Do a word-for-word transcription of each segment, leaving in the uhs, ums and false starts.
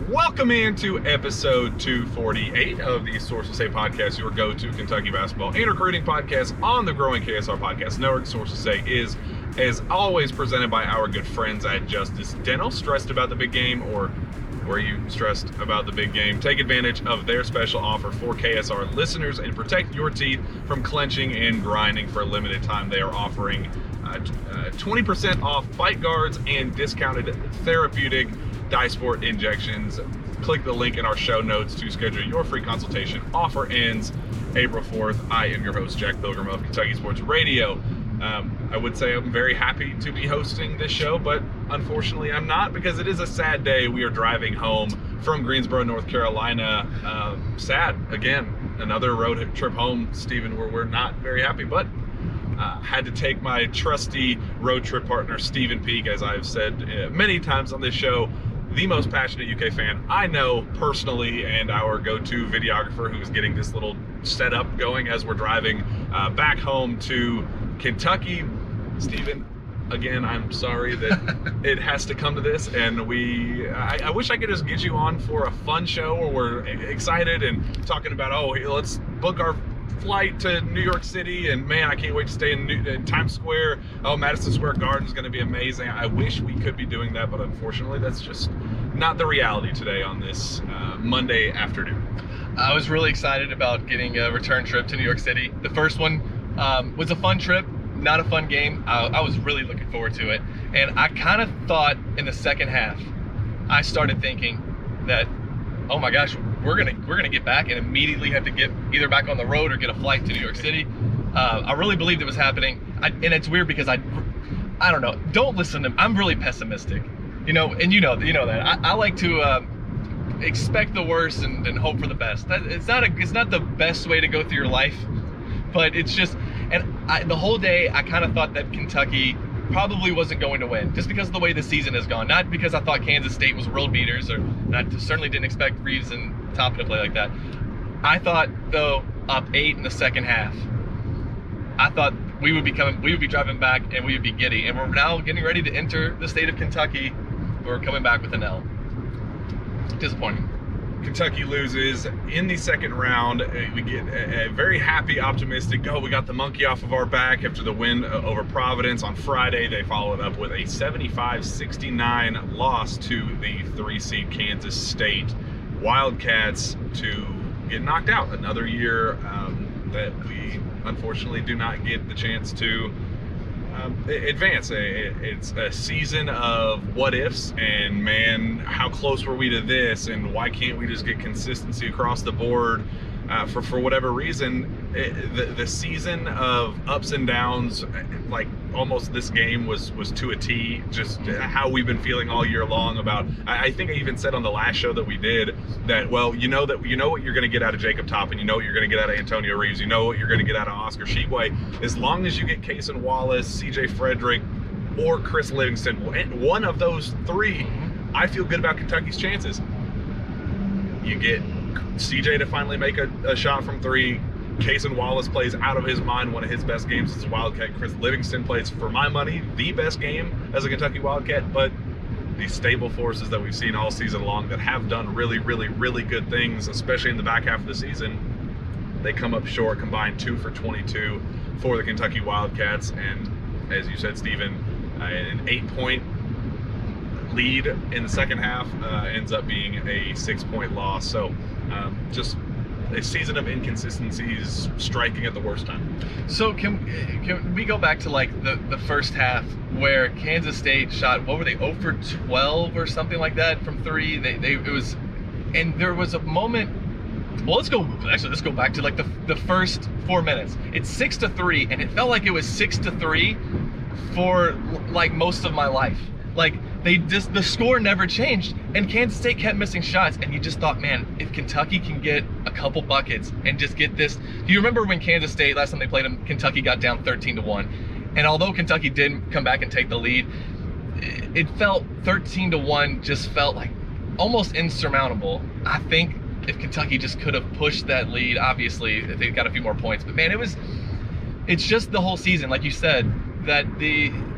Welcome into episode two forty-eight of the Sources Say podcast, your go-to Kentucky basketball and recruiting podcast on the growing K S R Podcast Network. Sources Say is, as always, presented by our good friends at Justice Dental. Stressed about the big game, or were you stressed about the big game? Take advantage of their special offer for K S R listeners and protect your teeth from clenching and grinding. For a limited time, they are offering uh, uh, twenty percent off bite guards and discounted therapeutic Dysport injections. Click the link in our show notes to schedule your free consultation. Offer ends April fourth. I am your host, Jack Pilgrim of Kentucky Sports Radio. Um, I would say I'm very happy to be hosting this show, but unfortunately I'm not, because it is a sad day. We are driving home from Greensboro, North Carolina. Uh, sad, again, another road trip home, Stephen, where we're not very happy, but Uh, had to take my trusty road trip partner, Stephen Peak, as I've said uh, many times on this show, the most passionate U K fan I know personally, and our go-to videographer who's getting this little setup going as we're driving uh, back home to Kentucky. Stephen, again, I'm sorry that it has to come to this, and we, I, I wish I could just get you on for a fun show where we're excited and talking about, oh, let's book our flight to New York City, and man, I can't wait to stay in, New, in Times Square. Oh, Madison Square Garden is going to be amazing. I wish we could be doing that, but unfortunately that's just not the reality today on this uh, Monday afternoon. I was really excited about getting a return trip to New York City. The first one um, was a fun trip, not a fun game. I, I was really looking forward to it, and I kind of thought in the second half, I started thinking that, oh my gosh, we're gonna we're gonna get back and immediately have to get either back on the road or get a flight to New York City. Uh, I really believed it was happening, I, and it's weird because I, I don't know. Don't listen to. I'm really pessimistic, you know, and you know you know that I, I like to uh, expect the worst and, and hope for the best. That, it's not a it's not the best way to go through your life, but it's just. And I, the whole day I kind of thought that Kentucky probably wasn't going to win, just because of the way the season has gone. Not because I thought Kansas State was world beaters, or I certainly didn't expect Reeves and Toppin to play like that. I thought, though, up eight in the second half, I thought we would be coming, we would be driving back and we would be giddy. And we're now getting ready to enter the state of Kentucky. We're coming back with an L. Disappointing. Kentucky loses in the second round. We get a, a very happy, optimistic, oh, we got the monkey off of our back after the win over Providence on Friday. They followed up with a seventy-five sixty-nine loss to the three-seed Kansas State Wildcats to get knocked out. Another year um, that we unfortunately do not get the chance to Um, advance. It's a season of what ifs, and man, how close were we to this, and why can't we just get consistency across the board? Uh, for for whatever reason, it, the the season of ups and downs, like almost this game was was to a T. Just how we've been feeling all year long about. I, I think I even said on the last show that we did that, well, you know that you know what you're going to get out of Jacob Toppin, you know what you're going to get out of Antonio Reeves, you know what you're going to get out of Oscar Tshiebwe. As long as you get Cason Wallace, C J Frederick, or Chris Livingston, one of those three, I feel good about Kentucky's chances. You get C J to finally make a, a shot from three. Cason Wallace plays out of his mind, one of his best games as a Wildcat. Chris Livingston plays, for my money, the best game as a Kentucky Wildcat. But these stable forces that we've seen all season long that have done really, really, really good things, especially in the back half of the season, they come up short, combined two for twenty-two for the Kentucky Wildcats. And as you said, Stephen, uh, an eight-point lead in the second half uh, ends up being a six-point loss. So um, just a season of inconsistencies, striking at the worst time. So can, can we go back to like the, the first half where Kansas State shot, what were they, zero for twelve or something like that from three? They they it was, and there was a moment. Well, let's go. Actually, let's go back to like the the first four minutes. It's six to three, and it felt like it was six to three for like most of my life. Like they just the score never changed, and Kansas State kept missing shots, and you just thought, man, if Kentucky can get a couple buckets and just get this. Do you remember when Kansas State last time they played them, Kentucky got down thirteen to one, and although Kentucky did come back and take the lead, it felt thirteen to one just felt like almost insurmountable. I think if Kentucky just could have pushed that lead, obviously they got a few more points, but man, it was it's just the whole season, like you said, that the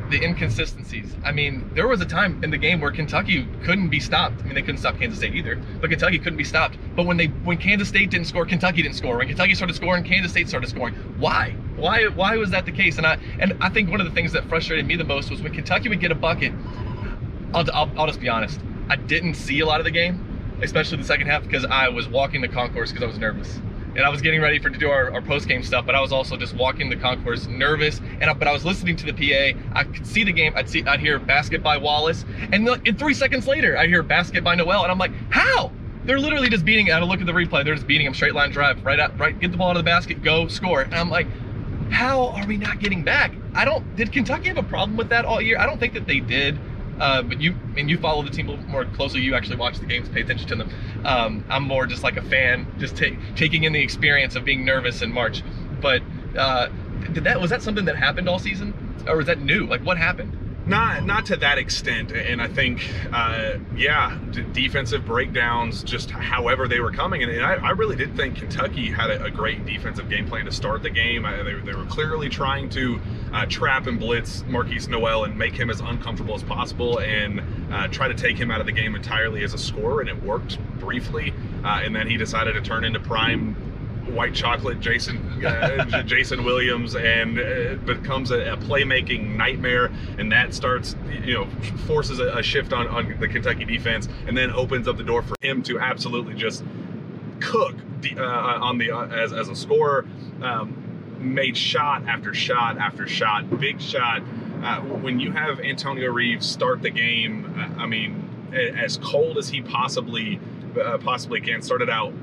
the inconsistencies. I mean, there was a time in the game where Kentucky couldn't be stopped. I mean, they couldn't stop Kansas State either, but Kentucky couldn't be stopped. But when they when Kansas State didn't score, Kentucky didn't score. When Kentucky started scoring, Kansas State started scoring. Why? Why why was that the case? And I and I think one of the things that frustrated me the most was when Kentucky would get a bucket. I'll I'll, I'll just be honest. I didn't see a lot of the game, especially the second half, because I was walking the concourse because I was nervous. And I was getting ready for to do our, our post-game stuff, but I was also just walking the concourse, nervous. And I, but I was listening to the P A. I could see the game. I'd see, I'd hear basket by Wallace, and, the, and three seconds later, I hear basket by Noel, and I'm like, how? They're literally just beating. I had to look at the replay. They're just beating him, straight line drive, right out, right. Get the ball out of the basket, go score. And I'm like, how are we not getting back? I don't. Did Kentucky have a problem with that all year? I don't think that they did. Uh, but you, and you follow the team a little more closely. You actually watch the games, pay attention to them. Um, I'm more just like a fan, just ta taking in the experience of being nervous in March. But uh, did that was that something that happened all season, or was that new? Like, what happened? Not not to that extent, and I think, uh, yeah, d defensive breakdowns, just however they were coming, and, and I, I really did think Kentucky had a, a great defensive game plan to start the game. I, they, they were clearly trying to uh, trap and blitz Marquise Noel and make him as uncomfortable as possible, and uh, try to take him out of the game entirely as a scorer, and it worked briefly, uh, and then he decided to turn into prime white chocolate Jason uh, Jason Williams, and uh, becomes a, a playmaking nightmare, and that starts, you know, forces a, a shift on, on the Kentucky defense, and then opens up the door for him to absolutely just cook the, uh, on the uh, as, as a scorer. Um, made shot after shot after shot, big shot. Uh, when you have Antonio Reeves start the game, uh, I mean, as cold as he possibly uh, possibly can, started out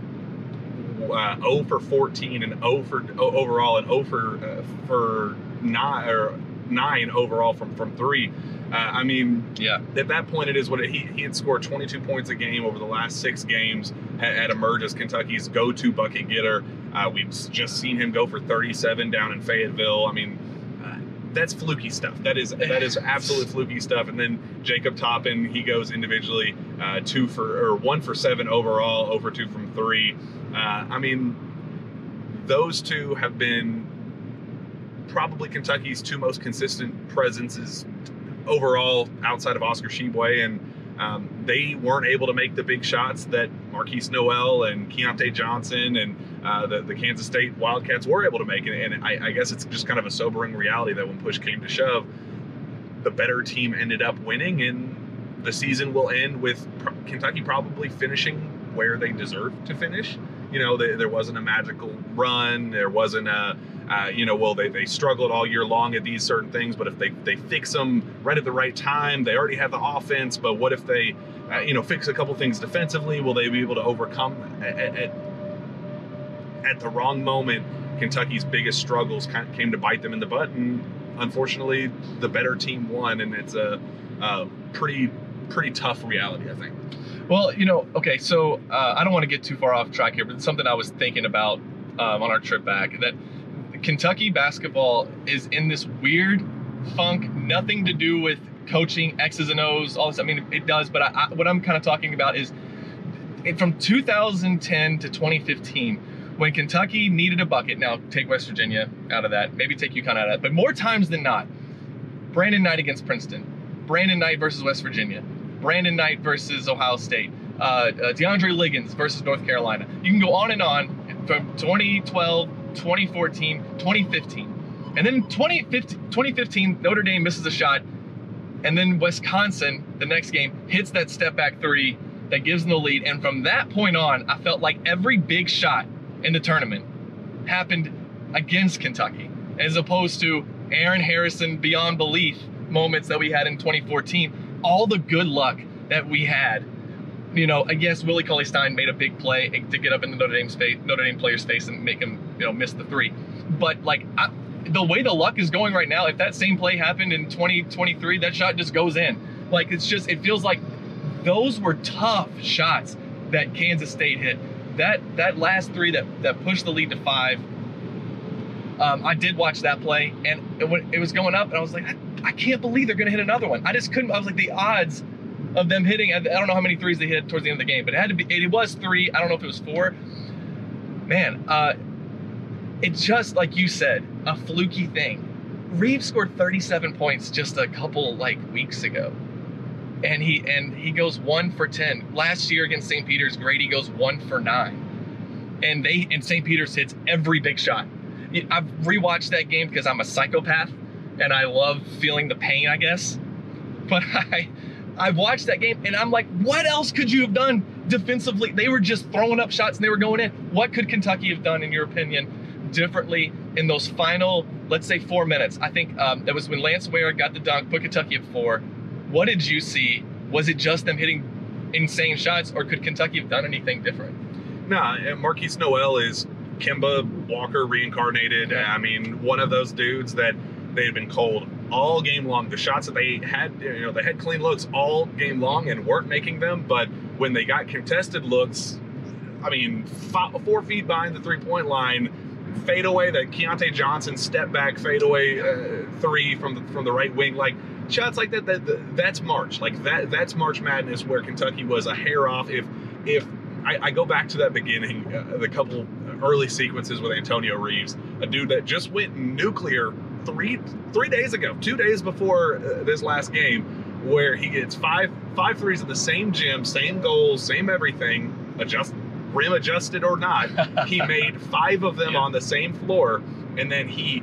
Uh, zero for fourteen and zero for overall, and zero for uh, for nine or nine overall from from three. Uh, I mean, yeah. At that point, it is what it, he he had scored twenty-two points a game over the last six games. Had, had emerged as Kentucky's go-to bucket getter. Uh, we've just seen him go for thirty-seven down in Fayetteville. I mean, uh, that's fluky stuff. That is that is absolute fluky stuff. And then Jacob Toppin, he goes individually uh, two for or one for seven overall, zero for two from three. Uh, I mean, those two have been probably Kentucky's two most consistent presences overall outside of Oscar Tshiebwe, and um, they weren't able to make the big shots that Marquise Noel and Keontae Johnson and uh, the, the Kansas State Wildcats were able to make. And, and I, I guess it's just kind of a sobering reality that when push came to shove, the better team ended up winning, and the season will end with Kentucky probably finishing where they deserve to finish. You know, they, there wasn't a magical run. There wasn't a, uh, you know, well, they, they struggled all year long at these certain things, but if they, they fix them right at the right time, they already have the offense. But what if they, uh, you know, fix a couple things defensively? Will they be able to overcome at, at, at the wrong moment? Kentucky's biggest struggles came to bite them in the butt, and unfortunately, the better team won, and it's a, a pretty, pretty tough reality, I think. Well, you know, okay, so uh, I don't want to get too far off track here, but it's something I was thinking about um, on our trip back, that Kentucky basketball is in this weird funk, nothing to do with coaching, X's and O's, all this. I mean, it does, but I, I, what I'm kind of talking about is from two thousand ten to twenty fifteen, when Kentucky needed a bucket. Now, take West Virginia out of that, maybe take UConn out of that, but more times than not, Brandon Knight against Princeton, Brandon Knight versus West Virginia, Brandon Knight versus Ohio State, uh, uh, DeAndre Liggins versus North Carolina. You can go on and on from twenty twelve, twenty fourteen, twenty fifteen. And then twenty fifteen, Notre Dame misses a shot. And then Wisconsin, the next game, hits that step back three that gives them the lead. And from that point on, I felt like every big shot in the tournament happened against Kentucky, as opposed to Aaron Harrison beyond belief moments that we had in twenty fourteen. All the good luck that we had, you know, I guess Willie Cauley-Stein made a big play to get up in the Notre Dame space, Notre Dame player's face and make him, you know, miss the three. But like I, the way the luck is going right now, if that same play happened in twenty twenty-three, that shot just goes in. Like, it's just, it feels like those were tough shots that Kansas State hit. That that last three that that pushed the lead to five. Um, I did watch that play, and it, it was going up, and I was like, I, I can't believe they're going to hit another one. I just couldn't. I was like, the odds of them hitting, I don't know how many threes they hit towards the end of the game, but it had to be, it was three. I don't know if it was four. Man, uh, it's just like you said, a fluky thing. Reeves scored thirty-seven points just a couple like weeks ago. And he and he goes one for ten. Last year against Saint Peter's, Grady goes one for nine. And they and Saint Peter's hits every big shot. I've rewatched that game because I'm a psychopath and I love feeling the pain, I guess. But I I've watched that game and I'm like, what else could you have done defensively? They were just throwing up shots and they were going in. What could Kentucky have done, in your opinion, differently in those final, let's say, four minutes? I think um, that was when Lance Ware got the dunk, put Kentucky at four. What did you see? Was it just them hitting insane shots, or could Kentucky have done anything different? Nah, Marquise Noel is Kemba Walker reincarnated. Yeah. I mean, one of those dudes that they had been cold all game long. The shots that they had, you know, they had clean looks all game long and weren't making them. But when they got contested looks, I mean, five, four feet behind the three-point line, fade away, that Keontae Johnson step back fadeaway uh, three from the from the right wing, like shots like that, that, that. That's March. Like that. That's March Madness, where Kentucky was a hair off. If if I, I go back to that beginning, uh, the couple early sequences with Antonio Reeves, a dude that just went nuclear three three days ago, two days before uh, this last game, where he gets five five threes in the same gym, same goals, same everything, adjust rim adjusted or not. He made five of them yeah. on the same floor, and then he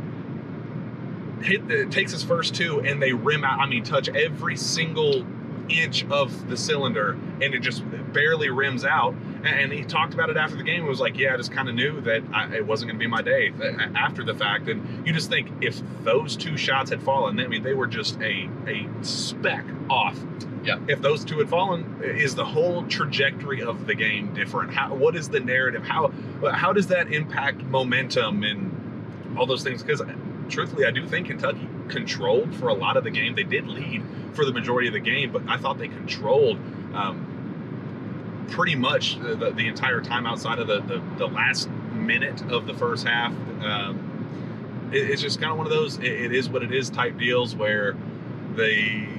hit the, takes his first two, and they rim out. I mean, touch every single inch of the cylinder, and it just barely rims out. And he talked about it after the game. It was like, yeah, I just kind of knew that I, it wasn't going to be my day after the fact. And you just think, if those two shots had fallen, I mean, they were just a a speck off. Yeah. If those two had fallen, is the whole trajectory of the game different? How? What is the narrative? How how does that impact momentum and all those things? Because truthfully, I do think Kentucky controlled for a lot of the game. They did lead for the majority of the game, but I thought they controlled um, pretty much the, the entire time outside of the, the, the last minute of the first half. Um, it, it's just kind of one of those, it, it is what it is type deals where they,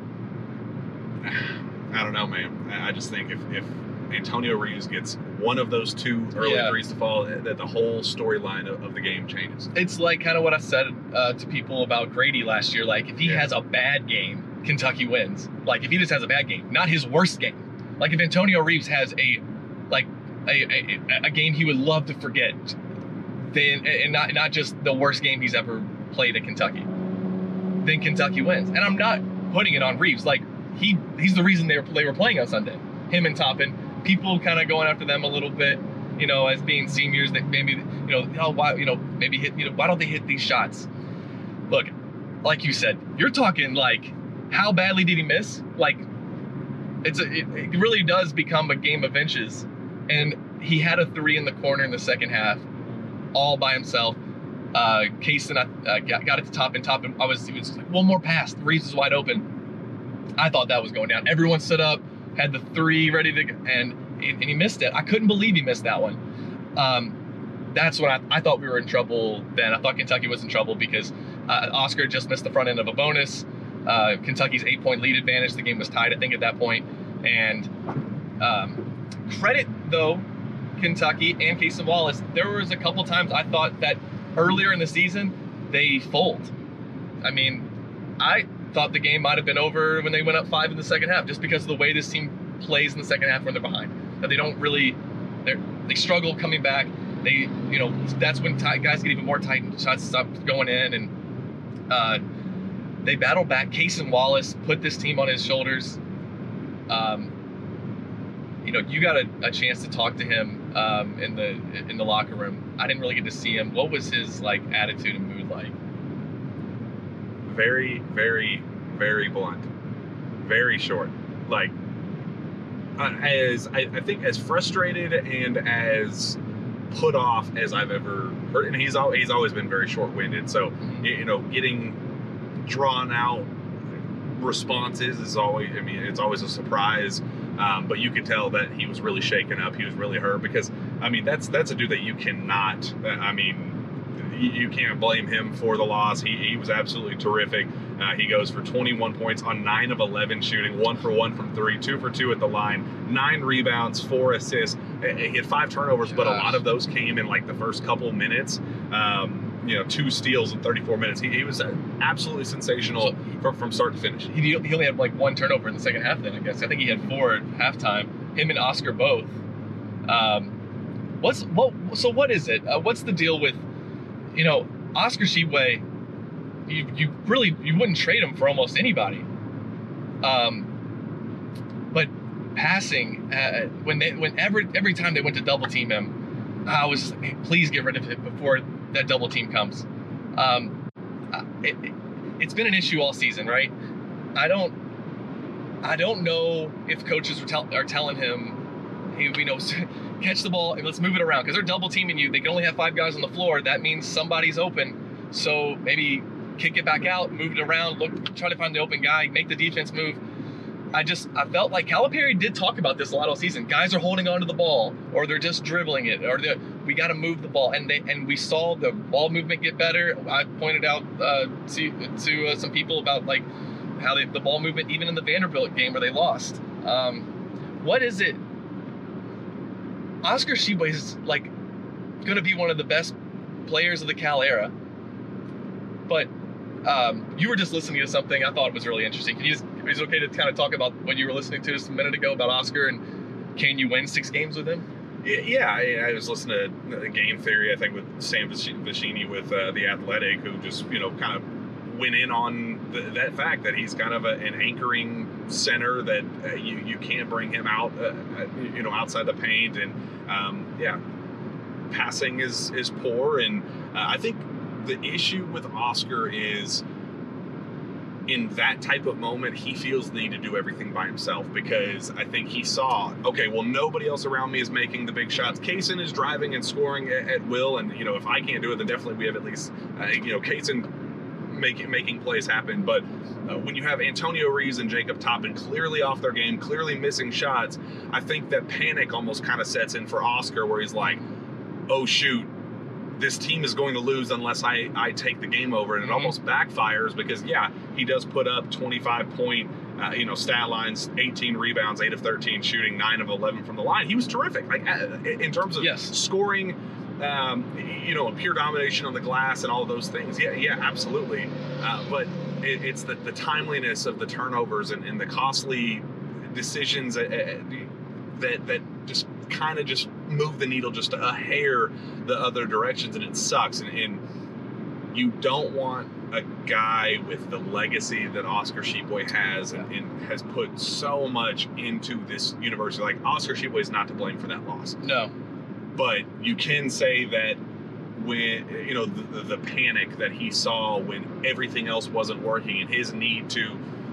I don't know, man. I just think if, if Antonio Reeves gets one of those two early Yeah. threes to fall, that the whole storyline of, of the game changes. It's like kind of what I said uh, to people about Grady last year. Like, if he Yeah. has a bad game, Kentucky wins. Like, if he just has a bad game, not his worst game. Like, if Antonio Reeves has a, like, a, a, a game he would love to forget, then, and not not just the worst game he's ever played at Kentucky, then Kentucky wins. And I'm not putting it on Reeves. Like, he he's the reason they were they were playing on Sunday. Him and Toppin. People kind of going after them a little bit, you know, as being seniors, that maybe, you know, oh, why, you know, maybe hit, you know, why don't they hit these shots? Look, like you said, you're talking like, how badly did he miss? Like, it's a, it, it really does become a game of inches. And he had a three in the corner in the second half, all by himself. Uh, Kaysen uh, got, got it to Toppin. Toppin, I was, it was like one more pass. Reeves was wide open. I thought that was going down. Everyone stood up, had the three ready to go, and and he missed it. I couldn't believe he missed that one. Um, that's when I, I thought we were in trouble then. I thought Kentucky was in trouble because uh, Oscar just missed the front end of a bonus. Uh, Kentucky's eight-point lead advantage. The game was tied, I think, at that point. And um, credit, though, Kentucky and Kaysen Wallace. There was a couple times I thought that earlier in the season, they fold. I mean, I thought the game might have been over when they went up five in the second half, just because of the way this team plays in the second half when they're behind. That they don't really, they they struggle coming back. They, you know, that's when tight, guys get even more tight and shots stop going in, and uh, they battle back. Kaysen Wallace put this team on his shoulders. Um, you know, you got a, a chance to talk to him um, in the in the locker room. I didn't really get to see him. What was his like attitude and mood like? Very, very, very blunt, very short. Like, uh, as I, I think, as frustrated and as put off as I've ever heard. And he's al- he's always been very short-winded. So, you know, getting drawn out responses is always, I mean, it's always a surprise. Um, but you could tell that he was really shaken up. He was really hurt because, I mean, that's that's a dude that you cannot, I mean, you can't blame him for the loss. He, he was absolutely terrific. Uh, he goes for twenty-one points on nine of eleven shooting, one for one from three, two for two at the line, nine rebounds, four assists. He had five turnovers, but a lot of those came in like the first couple minutes. Um, you know, two steals in thirty-four minutes. He, he was absolutely sensational So, from, from start to finish. He, he only had like one turnover in the second half then, I guess. I think he had four at halftime. Him and Oscar both. Um, what's what? So what is it? Uh, what's the deal with, you know, Oscar Tshiebwe? You you really you wouldn't trade him for almost anybody. Um, but passing uh, when they when every every time they went to double team him, I was just like, hey, please get rid of him before that double team comes. Um, it, it, it's been an issue all season, right? I don't I don't know if coaches are, tell, are telling him, hey, you know, catch the ball and let's move it around, because they're double teaming you. They can only have five guys on the floor. That means somebody's open. So maybe kick it back out, move it around, look, try to find the open guy, make the defense move. I just, I felt like Calipari did talk about this a lot all season. Guys are holding onto the ball, or they're just dribbling it, or we got to move the ball. And they, and we saw the ball movement get better. I pointed out uh, to to uh, some people about like how they, the ball movement, even in the Vanderbilt game where they lost. Um, what is it? Oscar Tshiebwe is like going to be one of the best players of the Cal era, but um, you were just listening to something I thought was really interesting. Can you just, is it okay to kind of talk about what you were listening to just a minute ago about Oscar, and can you win six games with him? Yeah, I, I was listening to Game Theory, I think, with Sam Vecini with uh, The Athletic, who just, you know, kind of went in on the, that fact that he's kind of a, an anchoring center, that uh, you, you can't bring him out, uh, you know, outside the paint. And, um, yeah, passing is, is poor. And uh, I think the issue with Oscar is, in that type of moment, he feels the need to do everything by himself, because I think he saw, okay, well, nobody else around me is making the big shots. Cason is driving and scoring at, at will, and, you know, if I can't do it, then definitely we have at least, uh, you know, Cason making making plays happen. But uh, when you have Antonio Reeves and Jacob Toppin clearly off their game, clearly missing shots, I think that panic almost kind of sets in for Oscar, where he's like, oh, shoot, this team is going to lose unless I, I take the game over. And it mm-hmm. almost backfires, because, yeah, he does put up twenty-five point, uh, you know, stat lines, eighteen rebounds, eight of thirteen shooting, nine of eleven from the line. He was terrific. Like, uh, in terms of yes. scoring, um, you know, pure domination on the glass and all of those things. Yeah, yeah, absolutely. Uh, but it, it's the, the timeliness of the turnovers and, and the costly decisions uh, that, that just kind of just move the needle just a hair the other directions, and it sucks. And, and you don't want a guy with the legacy that Oscar Tshiebwe has, and, and has put so much into this university. Like, Oscar Tshiebwe is not to blame for that loss. No. But you can say that when, you know, the, the panic that he saw when everything else wasn't working, and his need to,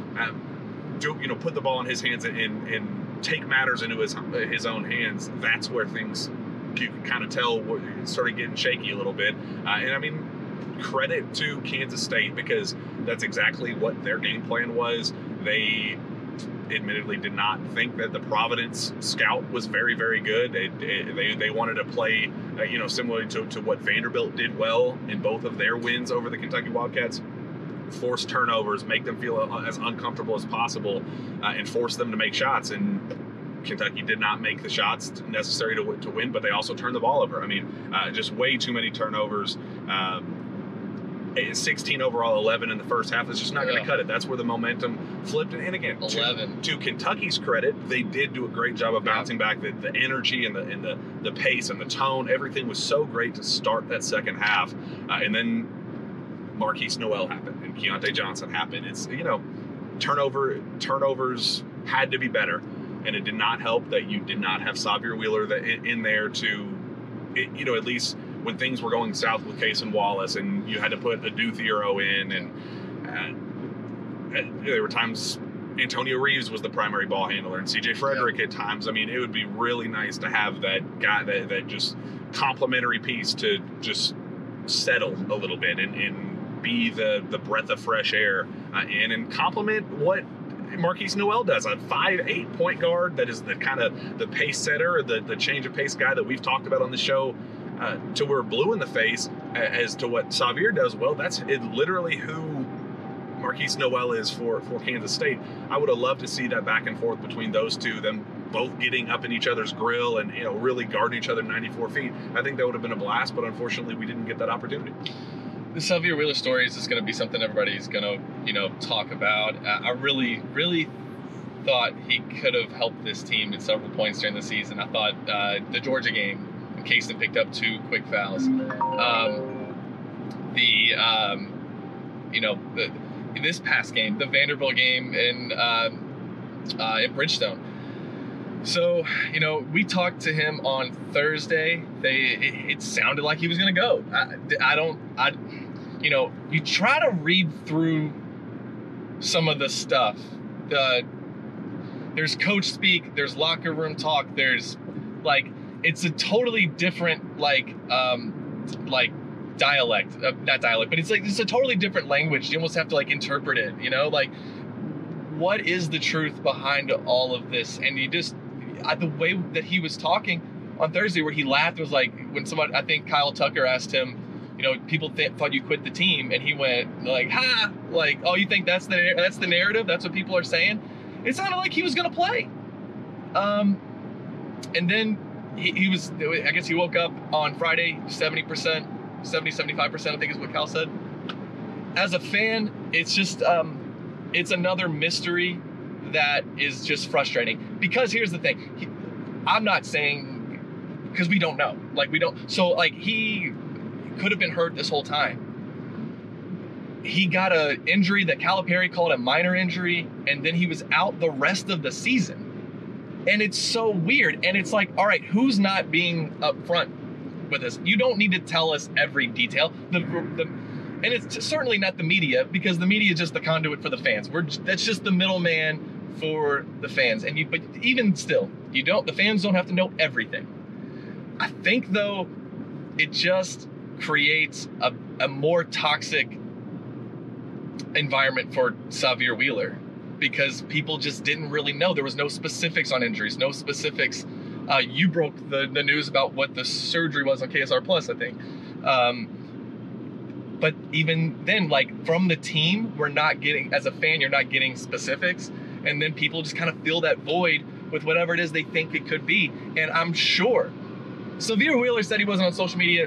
um, do, you know, put the ball in his hands and, and take matters into his his own hands, that's where things, you can kind of tell, it started getting shaky a little bit. Uh, and I mean, credit to Kansas State, because that's exactly what their game plan was. They admittedly did not think that the Providence scout was very, very good. They they, they wanted to play, uh, you know, similarly to, to what Vanderbilt did well in both of their wins over the Kentucky Wildcats. Force turnovers, make them feel as uncomfortable as possible, uh, and force them to make shots. And Kentucky did not make the shots necessary to, to win, but they also turned the ball over. I mean, uh, just way too many turnovers. Um, sixteen overall, eleven in the first half. It's just not going to yeah. cut it. That's where the momentum flipped. And again, eleven. To, to Kentucky's credit, they did do a great job of bouncing yeah. back. The, the energy and the and the, the pace and the tone, everything was so great to start that second half. Uh, and then Marquise Noel happened and Keontae Johnson happened. It's, you know, turnover turnovers had to be better, and it did not help that you did not have Xavier Wheeler that in, in there to, you know, at least when things were going south with Cason Wallace, and you had to put a Thiero in, and uh, there were times Antonio Reeves was the primary ball handler, and C J Frederick yeah. at times. I mean, it would be really nice to have that guy, that, that just complementary piece to just settle a little bit and, and be the, the breath of fresh air, uh, and, and complement what Marquise Noel does. A five eight point guard that is the kind of the pace setter, the, the change of pace guy that we've talked about on the show, uh, to we're blue in the face as to what Xavier does well. That's it, literally who Marquise Noel is for, for Kansas State. I would have loved to see that back and forth between those two, them both getting up in each other's grill and, you know, really guarding each other ninety-four feet. I think that would have been a blast, but unfortunately we didn't get that opportunity. the Sylvia Wheeler story is just going to be something everybody's going to, you know, talk about. I really, really thought he could have helped this team at several points during the season. I thought uh, the Georgia game, Cason picked up two quick fouls. Um, the, um, you know, the, in this past game, the Vanderbilt game in um, uh, in Bridgestone. So, you know, we talked to him on Thursday. They it, it sounded like he was going to go. I, I don't, I, you know, you try to read through some of the stuff. The there's coach speak, there's locker room talk, there's like it's a totally different like um like dialect, uh, not dialect, but it's like it's a totally different language. You almost have to like interpret it, you know, like what is the truth behind all of this? And you just uh, the way that he was talking on Thursday, where he laughed, was like when someone, I think Kyle Tucker asked him, you know, people th- thought you quit the team, and he went like, "Ha!" Like, oh, you think that's the that's the narrative? That's what people are saying. It sounded like he was gonna play. Um, and then he, he was. I guess he woke up on Friday, seventy percent, seventy, seventy-five percent. I think is what Cal said. As a fan, it's just um, it's another mystery that is just frustrating. Because here's the thing, he, I'm not saying because we don't know. Like we don't. So like he could have been hurt this whole time. He got an injury that Calipari called a minor injury, and then he was out the rest of the season. And it's so weird. And it's like, all right, who's not being upfront with us? You don't need to tell us every detail. The, the and it's certainly not the media, because the media is just the conduit for the fans. We're that's just the middleman for the fans. And you, but even still, you don't. The fans don't have to know everything. I think though, it just creates a, a more toxic environment for Xavier Wheeler, because people just didn't really know. There was no specifics on injuries, no specifics. Uh, you broke the, the news about what the surgery was on K S R Plus, I think. Um, but even then, like from the team, we're not getting, as a fan, you're not getting specifics. And then people just kind of fill that void with whatever it is they think it could be. And I'm sure Xavier Wheeler said he wasn't on social media.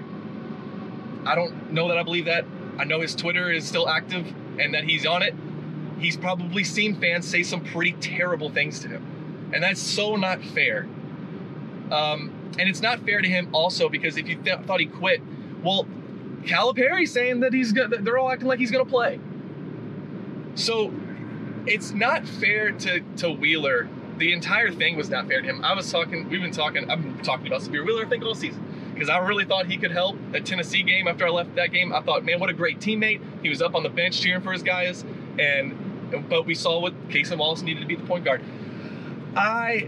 I don't know that I believe that. I know his Twitter is still active and that he's on it. He's probably seen fans say some pretty terrible things to him. And that's so not fair. Um, and it's not fair to him also because if you th- thought he quit, well, Calipari's saying that he's go- that they're all acting like he's going to play. So it's not fair to, to Wheeler. The entire thing was not fair to him. I was talking, we've been talking, I've been talking about Xavier Wheeler, I think, all season. Because I really thought he could help. That Tennessee game, after I left that game, I thought, man, what a great teammate. He was up on the bench cheering for his guys. And but we saw what Cason Wallace needed to be the point guard. I,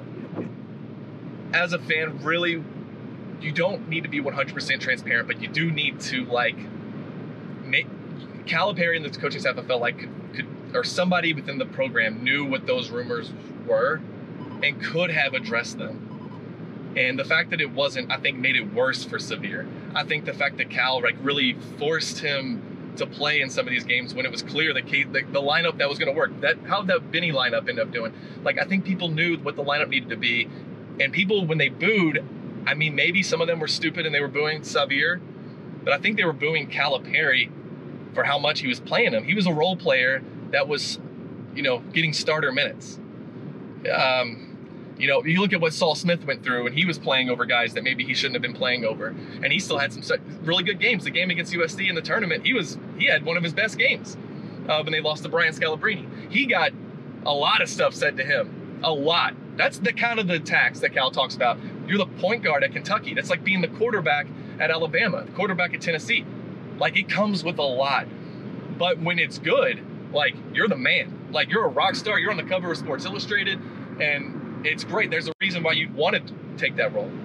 as a fan, really, you don't need to be one hundred percent transparent, but you do need to, like, make, Calipari and the coaching staff, I felt like, could, could, or somebody within the program knew what those rumors were and could have addressed them. And the fact that it wasn't, I think, made it worse for Xavier. I think the fact that Cal like really forced him to play in some of these games when it was clear that Kate, the, the lineup that was going to work, that how that Benny lineup ended up doing. Like, I think people knew what the lineup needed to be. And people, when they booed, I mean, maybe some of them were stupid and they were booing Xavier, but I think they were booing Calipari for how much he was playing him. He was a role player that was, you know, getting starter minutes. Um, You know, you look at what Saul Smith went through, and he was playing over guys that maybe he shouldn't have been playing over, and he still had some really good games. The game against U S D in the tournament, he was he had one of his best games uh, when they lost to Brian Scalabrine. He got a lot of stuff said to him, a lot. That's the kind of the tax that Cal talks about. You're the point guard at Kentucky. That's like being the quarterback at Alabama, the quarterback at Tennessee. Like, it comes with a lot. But when it's good, like, you're the man. Like, you're a rock star. You're on the cover of Sports Illustrated, and it's great. There's a reason why you wanted to take that role.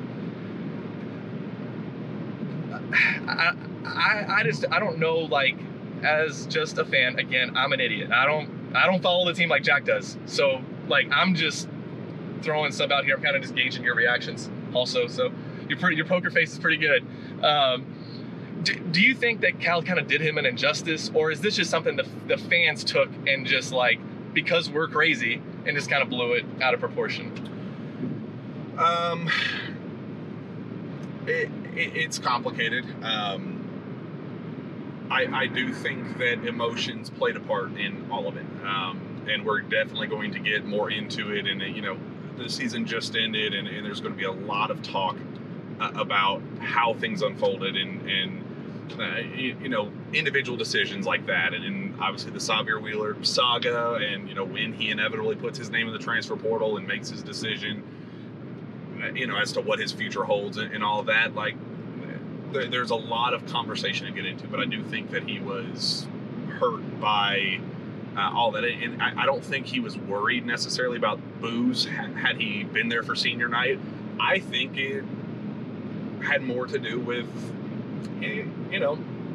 I, I, I just, I don't know, like, as just a fan, again, I'm an idiot. I don't, I don't follow the team like Jack does. So, like, I'm just throwing stuff out here. I'm kind of just gauging your reactions also. So your pretty, your poker face is pretty good. Um, do, do you think that Cal kind of did him an injustice, or is this just something the, the fans took and just, like, because we're crazy, and just kind of blew it out of proportion? Um, it, it it's complicated. Um, I, I do think that emotions played a part in all of it. Um, and we're definitely going to get more into it. And, you know, the season just ended, and, and there's going to be a lot of talk uh, about how things unfolded and, and uh, you, you know, individual decisions like that. And, and obviously the Sahvir Wheeler saga, and, you know, when he inevitably puts his name in the transfer portal and makes his decision, you know, as to what his future holds and, and all of that. Like, there, there's a lot of conversation to get into, but I do think that he was hurt by uh, all that. And I, I don't think he was worried necessarily about boos had, had he been there for senior night. I think it had more to do with, you know,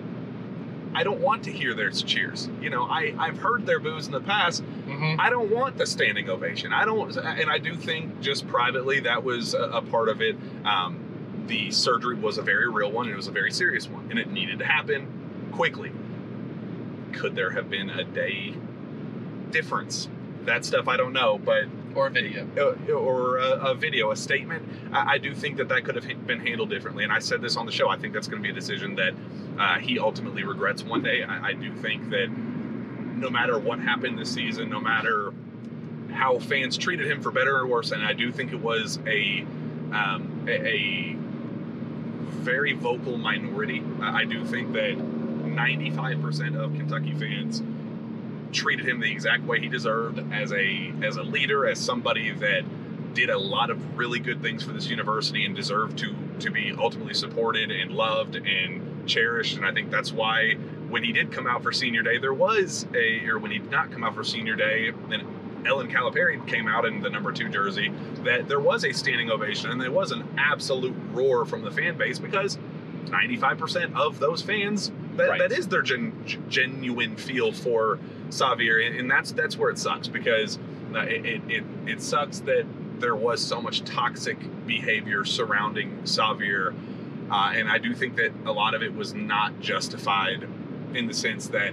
I don't want to hear their cheers. You know, I, I've heard their boos in the past. Mm-hmm. I don't want the standing ovation. I don't, and I do think just privately that was a, a part of it. Um, the surgery was a very real one, and it was a very serious one, and it needed to happen quickly. Could there have been a day difference? That stuff I don't know, but or a video, or a, a video, a statement. I, I do think that that could have been handled differently, and I said this on the show. I think that's going to be a decision that uh, he ultimately regrets one day. I, I do think that no matter what happened this season, no matter how fans treated him for better or worse, and I do think it was a um, a, a very vocal minority. I do think that ninety-five percent of Kentucky fans treated him the exact way he deserved, as a as a leader, as somebody that did a lot of really good things for this university and deserved to to be ultimately supported and loved and cherished. And I think that's why when he did come out for senior day, there was a, or when he did not come out for senior day, then Ellen Calipari came out in the number two jersey, that there was a standing ovation and there was an absolute roar from the fan base, because ninety-five percent of those fans, that, right. that is their gen, genuine feel for Sahvir. And, and that's that's where it sucks, because uh, it, it, it sucks that there was so much toxic behavior surrounding Sahvir. Uh, and I do think that a lot of it was not justified, in the sense that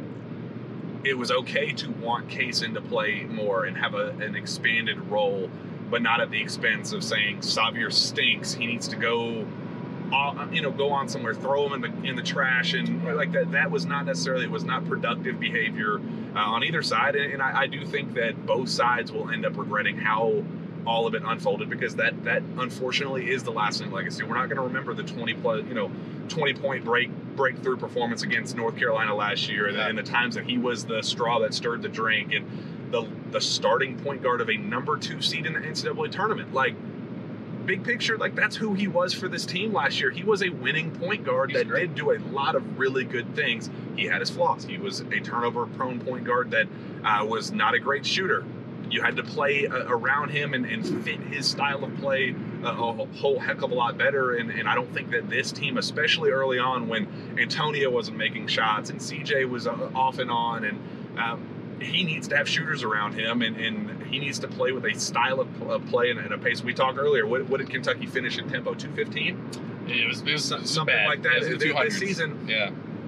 it was okay to want Cason to play more and have a, an expanded role, but not at the expense of saying Sahvir stinks. He needs to go, uh, you know, go on somewhere, throw him in the in the trash, and like that. That was not necessarily, it was not productive behavior uh, on either side. And, and I, I do think that both sides will end up regretting how all of it unfolded, because that that unfortunately is the lasting legacy. We're not going to remember the twenty plus, you know, twenty point break breakthrough performance against North Carolina last year, and, yeah. and the times that he was the straw that stirred the drink, and the the starting point guard of a number two seed in the N C double A tournament. Like, big picture, like, that's who he was for this team last year. He was a winning point guard He's that great. did do a lot of really good things. He had his flaws. He was a turnover prone point guard that uh, was not a great shooter. You had to play uh, around him and, and fit his style of play uh, a whole heck of a lot better. And, and I don't think that this team, especially early on when Antonio wasn't making shots and C J was uh, off and on, and um, he needs to have shooters around him, and, and he needs to play with a style of, of play and, and a pace. We talked earlier, what, what did Kentucky finish in tempo? two fifteen? It was, it was something bad. like that. It was this season, yeah.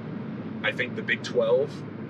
I think the Big twelve,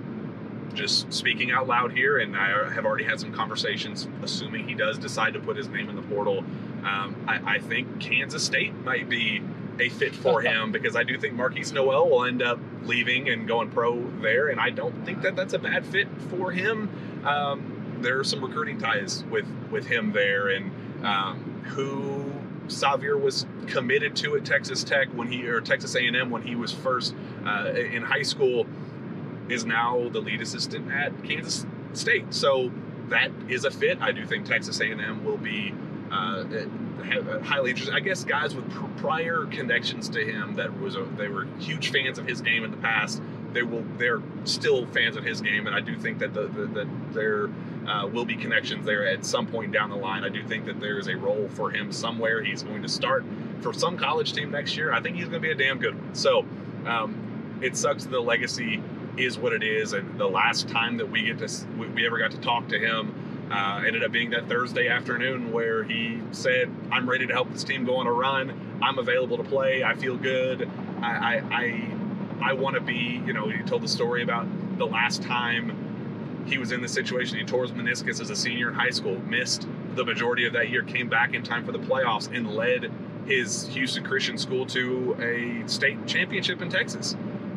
just speaking out loud here, and I have already had some conversations, assuming he does decide to put his name in the portal, um, I, I think Kansas State might be a fit for him, because I do think Marquise Noel will end up leaving and going pro there, and I don't think that that's a bad fit for him. Um, there are some recruiting ties with, with him there, and um, who Sahvir was committed to at Texas Tech when he, or Texas A and M when he was first uh, in high school, is now the lead assistant at Kansas State. So that is a fit. I do think Texas A and M will be uh, highly interested. I guess guys with prior connections to him that was a, they were huge fans of his game in the past. They will. They're still fans of his game, and I do think that the, the that there uh, will be connections there at some point down the line. I do think that there is a role for him somewhere. He's going to start for some college team next year. I think he's going to be a damn good one. So um, it sucks the legacy is what it is, and the last time that we get to we, we ever got to talk to him uh, ended up being that Thursday afternoon where he said, "I'm ready to help this team go on a run. I'm available to play. I feel good. I I I, I want to be." You know, he told the story about the last time he was in this situation. He tore his meniscus as a senior in high school, missed the majority of that year, came back in time for the playoffs, and led his Houston Christian School to a state championship in Texas.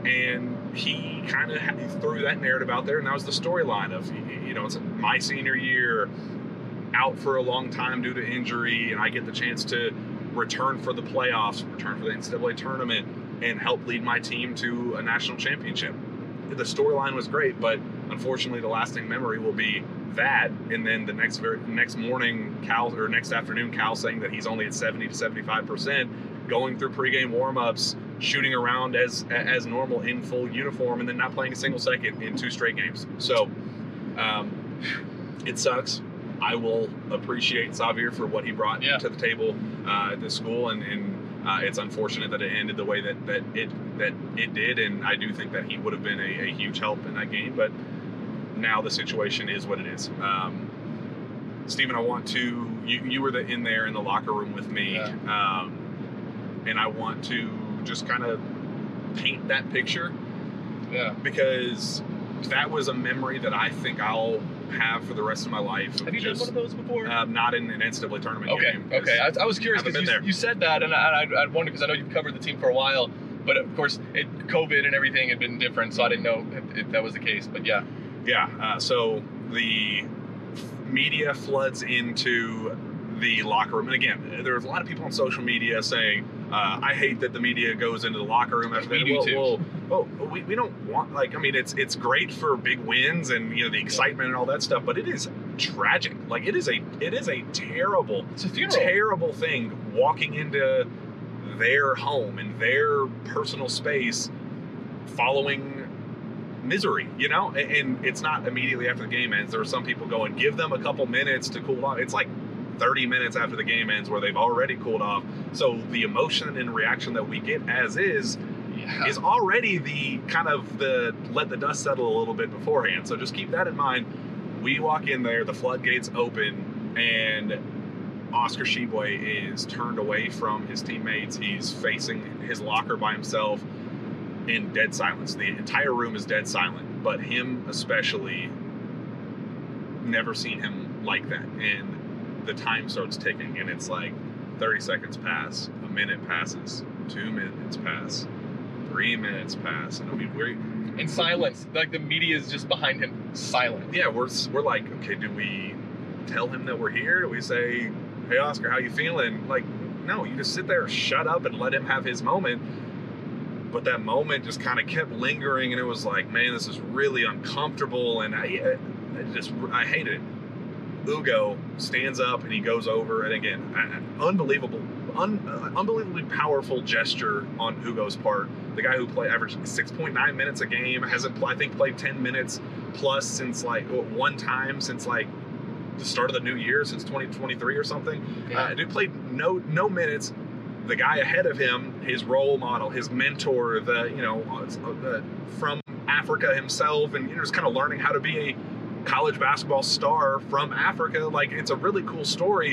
and he kind of threw that narrative out there, and that was the storyline of, you know, it's my senior year, out for a long time due to injury, and I get the chance to return for the playoffs, return for the N C double A tournament, and help lead my team to a national championship. The storyline was great, but unfortunately the lasting memory will be that, and then the next very, next morning, Cal, or next afternoon, Cal saying that he's only at seventy to seventy-five percent, going through pregame warm-ups, shooting around as as normal in full uniform, and then not playing a single second in two straight games. So um, it sucks. I will appreciate Xavier for what he brought yeah. to the table uh, at this school, and, and uh, it's unfortunate that it ended the way that, that it that it did, and I do think that he would have been a, a huge help in that game, but now the situation is what it is. Um, Stephen, I want to, you, you were the, in there in the locker room with me, yeah. um, and I want to just kind of paint that picture, yeah. because that was a memory that I think I'll have for the rest of my life. Have you just, done one of those before? Um, not in an N C double A tournament okay, game. Okay, I, I was curious because you, you said that, and I, I, I wondered because I know you've covered the team for a while, but of course, it, COVID and everything had been different, so I didn't know if, if that was the case, but yeah. Yeah, uh, so the media floods into the locker room. And again, there's a lot of people on social media saying, uh, I hate that the media goes into the locker room after we that. do well, too. Well, well, we, we don't want, like, I mean, it's it's great for big wins and, you know, the excitement and all that stuff, but it is tragic. Like, it is a it is a terrible, it's a funeral. terrible thing walking into their home and their personal space following misery, you know, and, and it's not immediately after the game ends. There are some people going, give them a couple minutes to cool off. It's like thirty minutes after the game ends where they've already cooled off. So the emotion and reaction that we get as is yeah. is already the kind of the let the dust settle a little bit beforehand. So just keep that in mind. We walk in there, the floodgates open, and Oscar Tshiebwe is turned away from his teammates. He's facing his locker by himself in dead silence. The entire room is dead silent, but him especially, never seen him like that. And the time starts ticking, and it's like thirty seconds pass, a minute passes, two minutes pass, three minutes pass, and I mean, we're in silence. Like the media is just behind him, silent. Yeah, we're we're like, okay, do we tell him that we're here? Do we say, hey Oscar, how you feeling? Like, no, you just sit there, shut up, and let him have his moment. But that moment just kind of kept lingering, and it was like, man, this is really uncomfortable, and I, I just I hated it. Ugo stands up and he goes over, and again, unbelievable, un, uh, unbelievably powerful gesture on Ugo's part. The guy who played averaged six point nine minutes a game, hasn't I think played ten minutes plus since like one time since like the start of the new year, since twenty twenty-three or something. Yeah. Uh, dude played no no minutes. The guy ahead of him, his role model, his mentor, the you know uh, from Africa himself, and you know just kind of learning how to be a college basketball star from Africa. Like, it's a really cool story.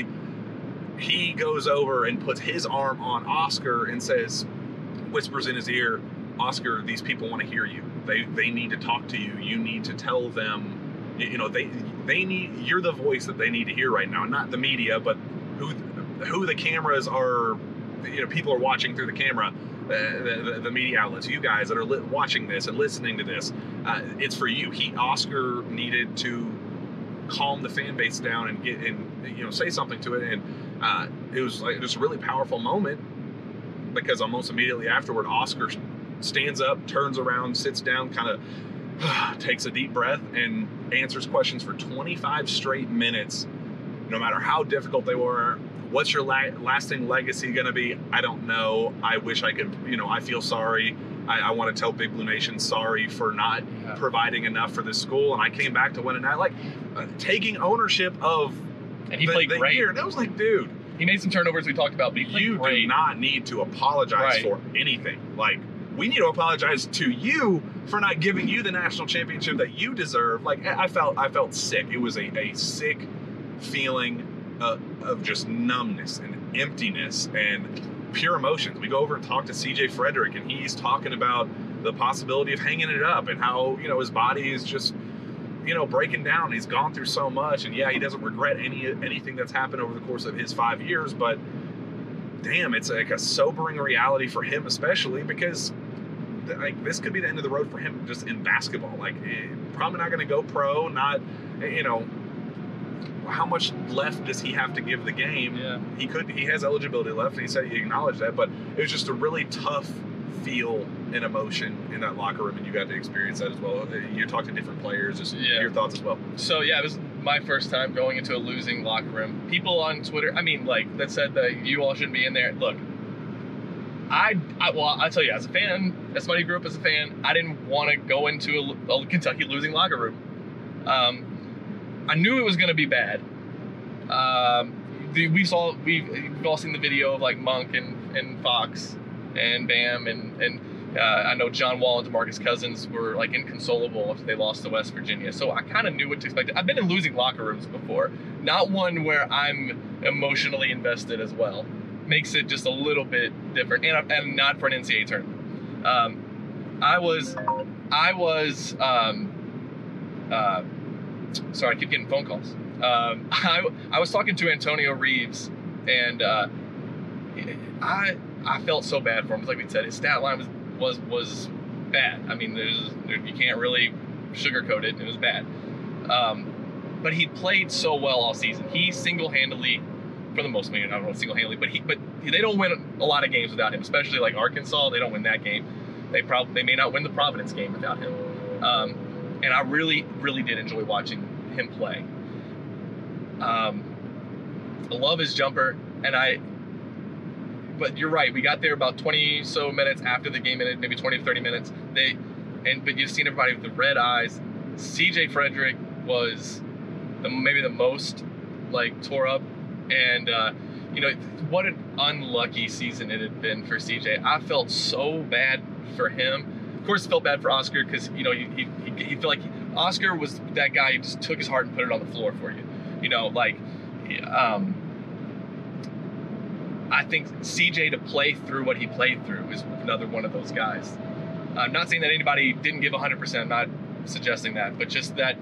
He goes over and puts his arm on Oscar and says, whispers in his ear, Oscar, these people want to hear you. They they need to talk to you. You need to tell them, you know, they they need, you're the voice that they need to hear right now. Not the media, but who who the cameras are, you know, people are watching through the camera. Uh, the, the, the media outlets, you guys that are li- watching this and listening to this, uh, it's for you. He Oscar needed to calm the fan base down and get and you know say something to it, and uh, it was like just a really powerful moment, because almost immediately afterward, Oscar stands up, turns around, sits down, kind of uh, takes a deep breath, and answers questions for twenty-five straight minutes, no matter how difficult they were. What's your la- lasting legacy going to be? I don't know. I wish I could, you know, I feel sorry. I, I want to tell Big Blue Nation sorry for not yeah. providing enough for this school. And I came back to win a night, like uh, taking ownership of and he the, played the great. year. And I was like, dude. He made some turnovers we talked about, but he you great. do not need to apologize right. for anything. Like, we need to apologize to you for not giving you the national championship that you deserve. Like, I felt, I felt sick. It was a, a sick feeling Uh, of just numbness and emptiness and pure emotions. We go over and talk to C J Frederick, and he's talking about the possibility of hanging it up and how, you know, his body is just, you know, breaking down. He's gone through so much, and yeah, he doesn't regret any anything that's happened over the course of his five years, but damn, it's like a sobering reality for him, especially because like this could be the end of the road for him just in basketball. Like, eh, probably not going to go pro. Not, you know, how much left does he have to give the game? Yeah. He could. He has eligibility left, and he said he acknowledged that. But it was just a really tough feel and emotion in that locker room, and you got to experience that as well. You talked to different players. Just Yeah. your thoughts as well. So yeah, it was my first time going into a losing locker room. People on Twitter, I mean, like that said that you all shouldn't be in there. Look, I, I well, I tell you, as a fan, as somebody who grew up as a fan, I didn't want to go into a, a Kentucky losing locker room. Um, I knew it was going to be bad. Um, the, we saw we've, we've all seen the video of like Monk and, and Fox and Bam and and uh, I know John Wall and DeMarcus Cousins were like inconsolable if they lost to West Virginia. So I kind of knew what to expect. I've been in losing locker rooms before, not one where I'm emotionally invested as well. Makes it just a little bit different, and, and not for an N C double A tournament. Um, I was, I was, um, uh, sorry, I keep getting phone calls. Um, I, I was talking to Antonio Reeves, and uh, I I felt so bad for him. Like we said, his stat line was was, was bad. I mean, there's there, you can't really sugarcoat it. It was bad. Um, but he played so well all season. He single-handedly, for the most, I don't know single-handedly, but he but they don't win a lot of games without him. Especially like Arkansas, they don't win that game. They probably they may not win the Providence game without him. Um, and I really really did enjoy watching him play. Um, I love his jumper, and I. But you're right. We got there about twenty so minutes after the game ended, maybe twenty to thirty minutes. They, and but you've seen everybody with the red eyes. C J Frederick was the, maybe the most like tore up, and uh, you know what an unlucky season it had been for C J. I felt so bad for him. Of course, I felt bad for Oscar because you know he he, he, he felt like he, Oscar was that guy who just took his heart and put it on the floor for you. You know, like. Um, I think C J to play through what he played through is another one of those guys. I'm not saying that anybody didn't give one hundred percent. I'm not suggesting that, but just that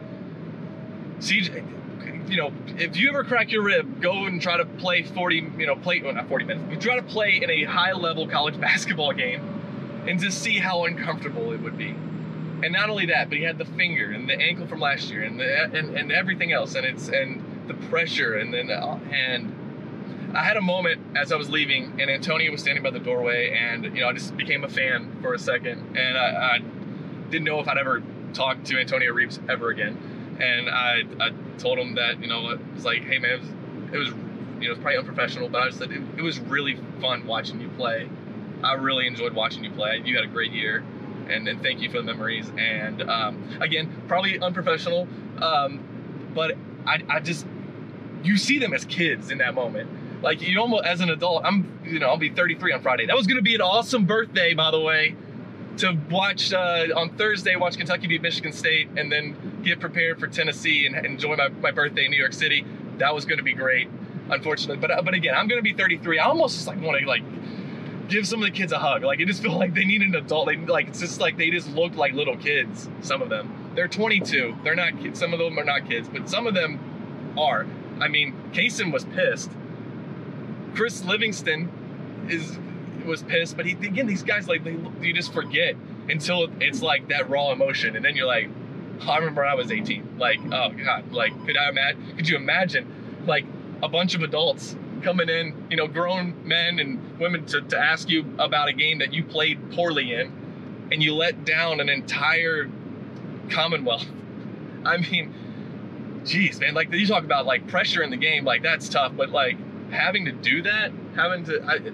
C J, you know, if you ever crack your rib, go and try to play forty, you know, play, well, not forty minutes, but try to play in a high-level college basketball game and just see how uncomfortable it would be. And not only that, but he had the finger and the ankle from last year and the, and, and everything else, and it's and the pressure, and then uh, and. I had a moment as I was leaving, and Antonio was standing by the doorway, and you know I just became a fan for a second, and I, I didn't know if I'd ever talk to Antonio Reeves ever again, and I, I told him that you know it was like, hey man, it was, it was you know it was probably unprofessional, but I just said it, it was really fun watching you play. I really enjoyed watching you play. You had a great year, and, and thank you for the memories. And um, again, probably unprofessional, um, but I, I just you see them as kids in that moment. Like you almost, as an adult, I'm, you know, I'll be thirty-three on Friday. That was going to be an awesome birthday, by the way, to watch uh, on Thursday, watch Kentucky beat Michigan State, and then get prepared for Tennessee and enjoy my, my birthday in New York City. That was going to be great, unfortunately. But but again, I'm going to be thirty-three. I almost just like want to like give some of the kids a hug. Like I just feel like they need an adult. They like it's just like they just look like little kids. Some of them, they're twenty-two. They're not kids. Some of them are not kids, but some of them are. I mean, Kaysen was pissed. Chris Livingston is was pissed, but he, again, these guys like they, you just forget until it's like that raw emotion, and then you're like, oh, I remember I was eighteen. Like, oh god, like could I imagine? Could you imagine, like a bunch of adults coming in, you know, grown men and women to, to ask you about a game that you played poorly in, and you let down an entire Commonwealth. I mean, geez, man, like you talk about like pressure in the game, like that's tough, but like. Having to do that, having to, I,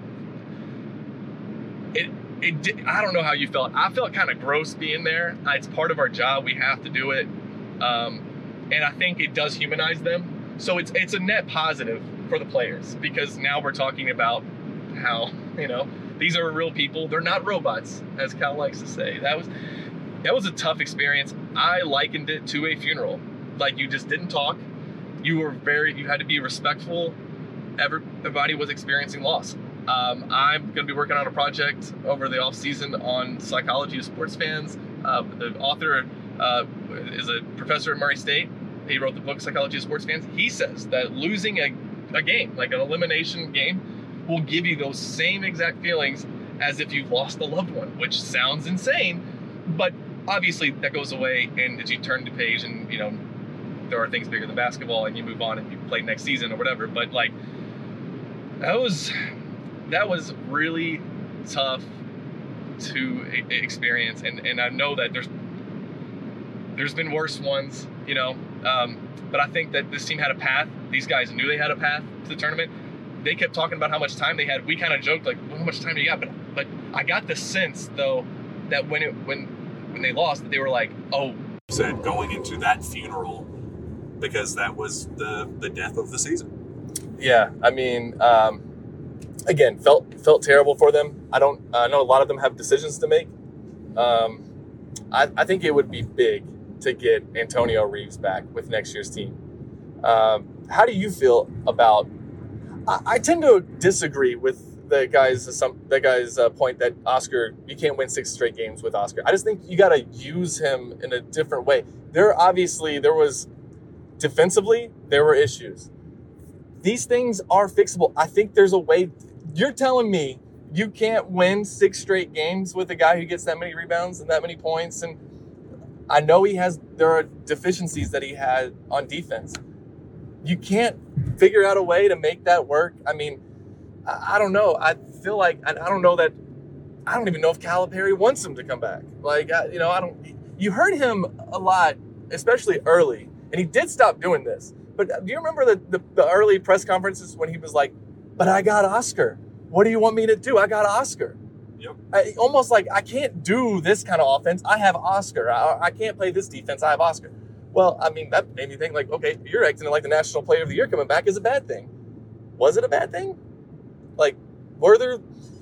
it, it, I don't know how you felt. I felt kind of gross being there. It's part of our job. We have to do it. Um, and I think it does humanize them. So it's, it's a net positive for the players because now we're talking about how, you know, these are real people. They're not robots, as Cal likes to say. That was, that was a tough experience. I likened it to a funeral. Like you just didn't talk. You were very, you had to be respectful. Everybody was experiencing loss. Um, I'm going to be working on a project over the off season on psychology of sports fans. Uh, the author uh, is a professor at Murray State. He wrote the book Psychology of Sports Fans. He says that losing a, a game, like an elimination game, will give you those same exact feelings as if you lost a loved one, which sounds insane, but obviously that goes away, and as you turn the page and, you know, there are things bigger than basketball and you move on and you play next season or whatever. But like, that was, that was really tough to experience. And, and I know that there's, there's been worse ones, you know, um, but I think that this team had a path. These guys knew they had a path to the tournament. They kept talking about how much time they had. We kind of joked like, well, how much time do you got? But, but I got the sense though, that when it, when, when they lost, that they were like, oh, said going into that funeral, because that was the, the death of the season. Yeah, I mean, um, again, felt felt terrible for them. I don't I know a lot of them have decisions to make. Um, I, I think it would be big to get Antonio Reeves back with next year's team. Um, how do you feel about? I, I tend to disagree with the guys some the guy's uh, point that Oscar, you can't win six straight games with Oscar. I just think you got to use him in a different way. There obviously there was. Defensively, there were issues. These things are fixable. I think there's a way. You're telling me you can't win six straight games with a guy who gets that many rebounds and that many points. And I know he has, there are deficiencies that he had on defense. You can't figure out a way to make that work. I mean, I, I don't know. I feel like, I, I don't know that, I don't even know if Calipari wants him to come back. Like, I, you know, I don't, you heard him a lot, especially early. And he did stop doing this. But do you remember the, the, the early press conferences when he was like, but I got Oscar. What do you want me to do? I got Oscar. Yep. I, almost like, I can't do this kind of offense. I have Oscar. I, I can't play this defense. I have Oscar. Well, I mean, that made me think like, okay, you're acting like the National Player of the Year coming back is a bad thing. Was it a bad thing? Like, were there...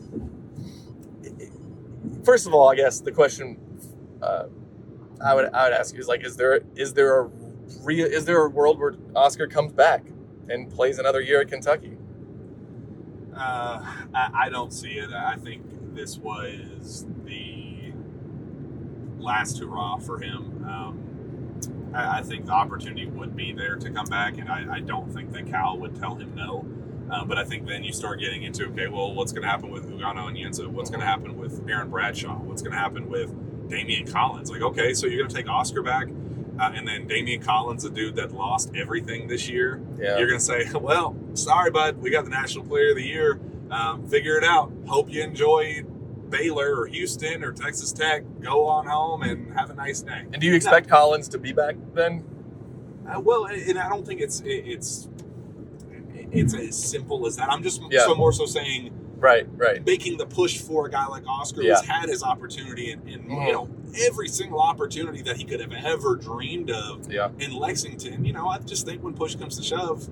First of all, I guess the question uh, I would I would ask you is like, is there is there a Real, is there a world where Oscar comes back and plays another year at Kentucky? Uh, I, I don't see it. I think this was the last hurrah for him. Um, I, I think the opportunity would be there to come back, and I, I don't think that Cal would tell him no. Uh, but I think then you start getting into, okay, well, what's going to happen with Ugano and Yensa? What's going to happen with Aaron Bradshaw? What's going to happen with Damian Collins? Like, okay, so you're going to take Oscar back? Uh, and then Damian Collins, a dude that lost everything this year, yeah. You're going to say, well, sorry, bud, we got the National Player of the Year. Um, figure it out. Hope you enjoy Baylor or Houston or Texas Tech. Go on home and have a nice day. And do you expect no. Collins to be back then? Uh, well, and I don't think it's it's it's as simple as that. I'm just yeah. so more so saying, right, right, making the push for a guy like Oscar yeah. who's had his opportunity and, and mm. you know, every single opportunity that he could have ever dreamed of yeah. in Lexington. You know, I just think when push comes to shove,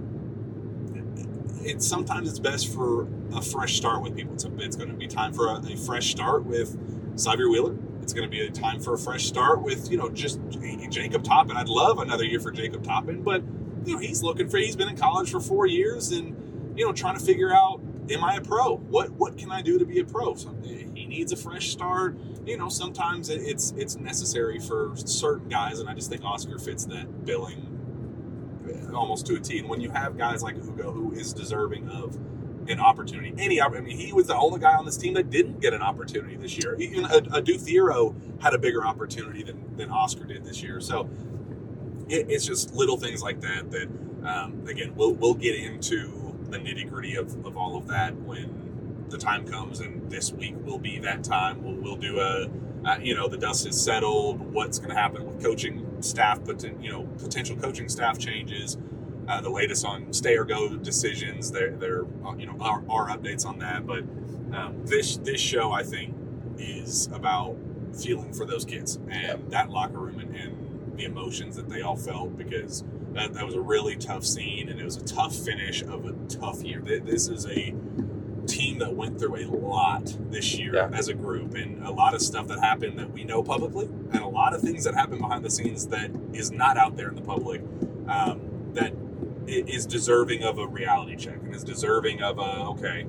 it's sometimes it's best for a fresh start with people. It's, a, it's going to be time for a, a fresh start with Xavier Wheeler. It's going to be a time for a fresh start with, you know, just Jacob Toppin. I'd love another year for Jacob Toppin, but, you know, he's looking for, he's been in college for four years and, you know, trying to figure out, am I a pro? What what can I do to be a pro? So he needs a fresh start. You know, sometimes it's it's necessary for certain guys, and I just think Oscar fits that billing almost to a T. And when you have guys like Hugo, who is deserving of an opportunity, any opportunity, I mean, he was the only guy on this team that didn't get an opportunity this year. Even Adu Thiero had a bigger opportunity than, than Oscar did this year. So it, it's just little things like that that, um, again, we'll we'll get into the nitty-gritty of, of all of that when the time comes, and this week will be that time. We'll, we'll do a, uh, you know, the dust is settled, what's going to happen with coaching staff, but you know, potential coaching staff changes, uh, the latest on stay or go decisions, there, there, you know, our, our updates on that. But um, this this show, I think, is about feeling for those kids and yep. that locker room and, and the emotions that they all felt, because That, that was a really tough scene, and it was a tough finish of a tough year. This is a team that went through a lot this year yeah. as a group, and a lot of stuff that happened that we know publicly, and a lot of things that happened behind the scenes that is not out there in the public, um, that is deserving of a reality check and is deserving of a, okay,